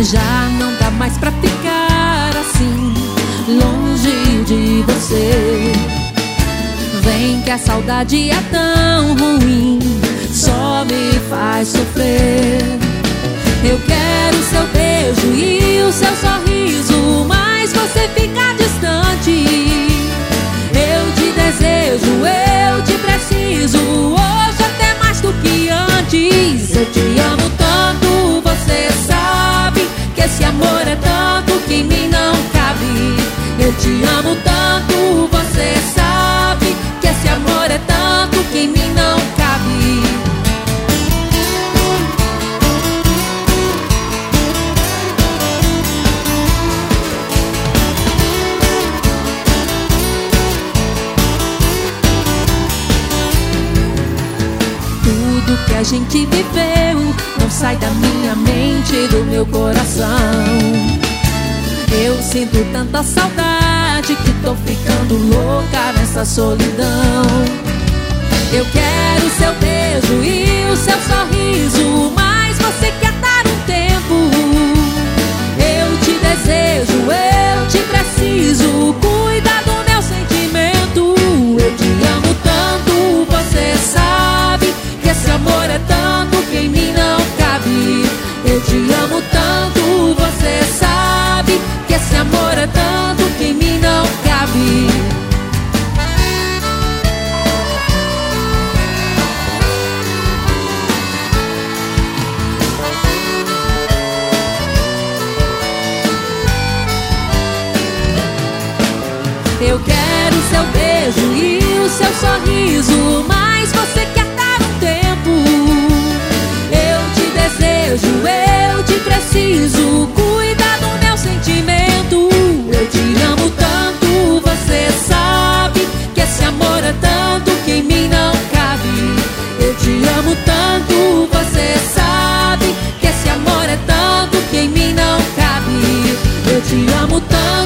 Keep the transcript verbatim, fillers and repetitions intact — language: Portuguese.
Já não dá mais pra ficar assim, longe de você. Vem que a saudade é tão ruim, só me faz sofrer. Eu quero seu beijo e o seu sorriso, mas você fica distante. Eu te desejo, eu te preciso, hoje até mais do que antes. Eu te amo tanto, você sabe que esse amor é tanto que em mim não cabe. Eu te amo tanto, você sabe que esse amor é tanto que em mim não cabe. Tudo que a gente viveu não sai da minha mente e do meu coração. Eu sinto tanta saudade que tô ficando louca nessa solidão. Eu quero seu beijo e o seu sorriso, mas você quer dar um tempo. Eu te desejo, eu te preciso, cuida do meu sentimento. Eu te amo tanto, você sabe que esse amor é tanto que em mim não cabe. Eu te amo tanto, você sabe que esse amor é tanto que em mim não cabe. Eu quero seu beijo e o seu sorriso, mas você quer dar um tempo. Eu te desejo, eu te preciso, cuida do meu sentimento. Eu te amo tanto, você sabe que esse amor é tanto que em mim não cabe. Eu te amo tanto, você sabe que esse amor é tanto que em mim não cabe. Eu te amo tanto.